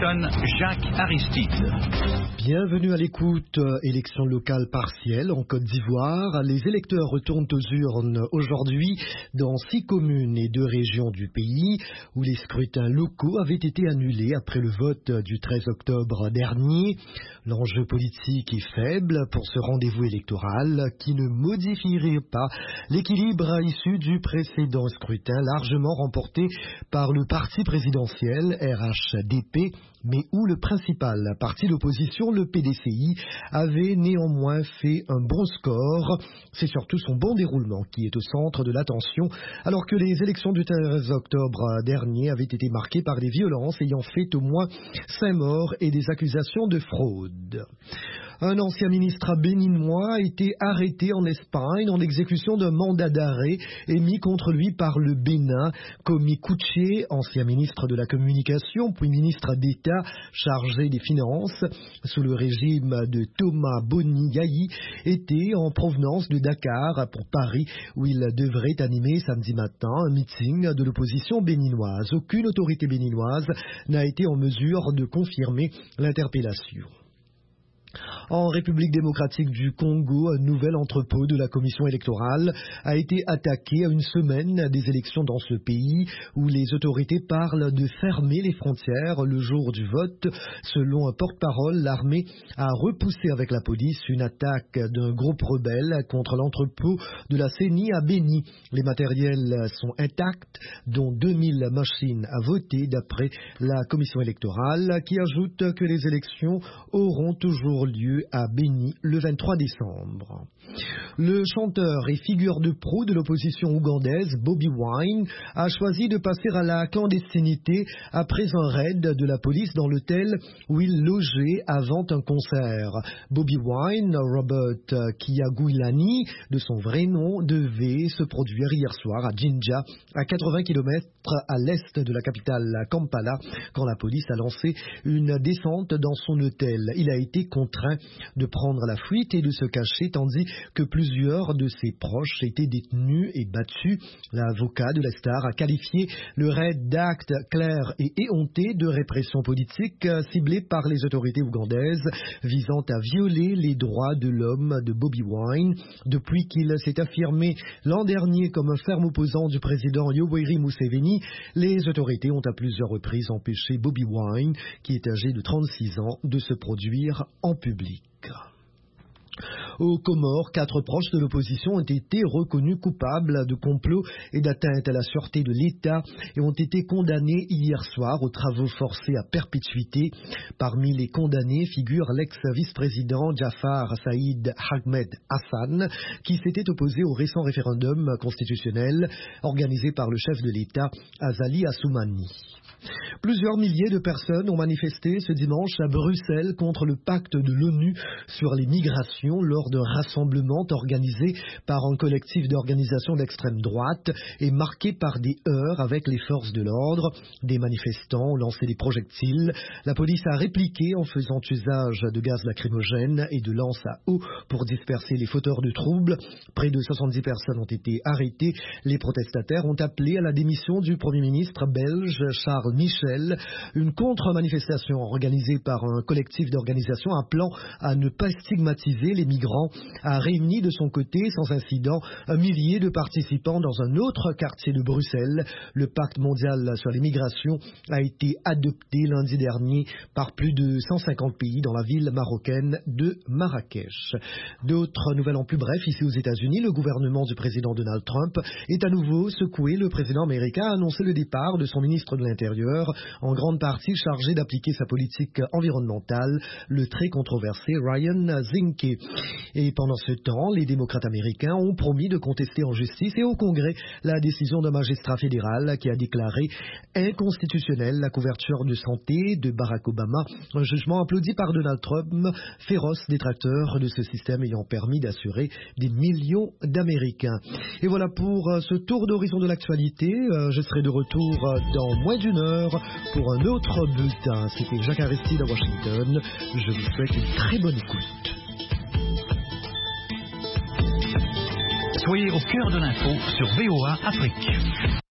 Washington, Jacques Aristide. Bienvenue à l'écoute. Élections locales partielles en Côte d'Ivoire. Les électeurs retournent aux urnes aujourd'hui dans 6 communes et 2 régions du pays où les scrutins locaux avaient été annulés après le vote du 13 octobre dernier. L'enjeu politique est faible pour ce rendez-vous électoral qui ne modifierait pas l'équilibre issu du précédent scrutin largement remporté par le parti présidentiel RHDP, mais où le principal parti d'opposition, le PDCI, avait néanmoins fait un bon score. C'est surtout son bon déroulement qui est au centre de l'attention, alors que les élections du 13 octobre dernier avaient été marquées par des violences ayant fait au moins 5 morts et des accusations de fraude. Un ancien ministre béninois a été arrêté en Espagne en exécution d'un mandat d'arrêt émis contre lui par le Bénin. Komi Kouché, ancien ministre de la Communication, puis ministre d'État chargé des Finances sous le régime de Thomas Boni Yayi, était en provenance de Dakar pour Paris, où il devrait animer samedi matin un meeting de l'opposition béninoise. Aucune autorité béninoise n'a été en mesure de confirmer l'interpellation. En République démocratique du Congo, un nouvel entrepôt de la commission électorale a été attaqué à une semaine des élections dans ce pays où les autorités parlent de fermer les frontières le jour du vote. Selon un porte-parole, l'armée a repoussé avec la police une attaque d'un groupe rebelle contre l'entrepôt de la CENI à Béni. Les matériels sont intacts, dont 2000 machines à voter d'après la commission électorale qui ajoute que les élections auront toujours lieu à Béni le 23 décembre. Le chanteur et figure de proue de l'opposition ougandaise, Bobi Wine, a choisi de passer à la clandestinité après un raid de la police dans l'hôtel où il logeait avant un concert. Bobi Wine, Robert Kyagulanyi, de son vrai nom, devait se produire hier soir à Jinja, à 80 km à l'est de la capitale Kampala, quand la police a lancé une descente dans son hôtel. Il a été contraint de prendre la fuite et de se cacher, tandis que plusieurs de ses proches étaient détenus et battus. L'avocat de la star a qualifié le raid d'acte clair et éhonté de répression politique ciblée par les autorités ougandaises visant à violer les droits de l'homme de Bobi Wine. Depuis qu'il s'est affirmé l'an dernier comme un ferme opposant du président Yoweri Museveni, les autorités ont à plusieurs reprises empêché Bobi Wine, qui est âgé de 36 ans, de se produire en public. Aux Comores, 4 proches de l'opposition ont été reconnus coupables de complot et d'atteinte à la sûreté de l'État et ont été condamnés hier soir aux travaux forcés à perpétuité. Parmi les condamnés figure l'ex-vice-président Jafar Saïd Ahmed Hassan, qui s'était opposé au récent référendum constitutionnel organisé par le chef de l'État, Azali Assoumani. Plusieurs milliers de personnes ont manifesté ce dimanche à Bruxelles contre le pacte de l'ONU sur les migrations lors d'un rassemblement organisé par un collectif d'organisations d'extrême droite et marqué par des heurts avec les forces de l'ordre. Des manifestants ont lancé des projectiles. La police a répliqué en faisant usage de gaz lacrymogène et de lances à eau pour disperser les fauteurs de troubles. Près de 70 personnes ont été arrêtées. Les protestataires ont appelé à la démission du Premier ministre belge Charles Michel. Une contre-manifestation organisée par un collectif d'organisations appelant à ne pas stigmatiser les migrants a réuni de son côté, sans incident, 1 millier de participants dans un autre quartier de Bruxelles. Le pacte mondial sur les migrations a été adopté lundi dernier par plus de 150 pays dans la ville marocaine de Marrakech. D'autres nouvelles en plus bref, ici aux États-Unis, le gouvernement du président Donald Trump est à nouveau secoué. Le président américain a annoncé le départ de son ministre de l'Intérieur, en grande partie chargé d'appliquer sa politique environnementale, le très controversé Ryan Zinke. Et pendant ce temps, les démocrates américains ont promis de contester en justice et au Congrès la décision d'un magistrat fédéral qui a déclaré inconstitutionnelle la couverture de santé de Barack Obama, un jugement applaudi par Donald Trump, féroce détracteur de ce système ayant permis d'assurer des millions d'Américains. Et voilà pour ce tour d'horizon de l'actualité. Je serai de retour dans moins d'une heure pour un autre bulletin. C'était Jacques Aristide à Washington. Je vous souhaite une très bonne écoute. Soyez au cœur de l'info sur VOA Afrique.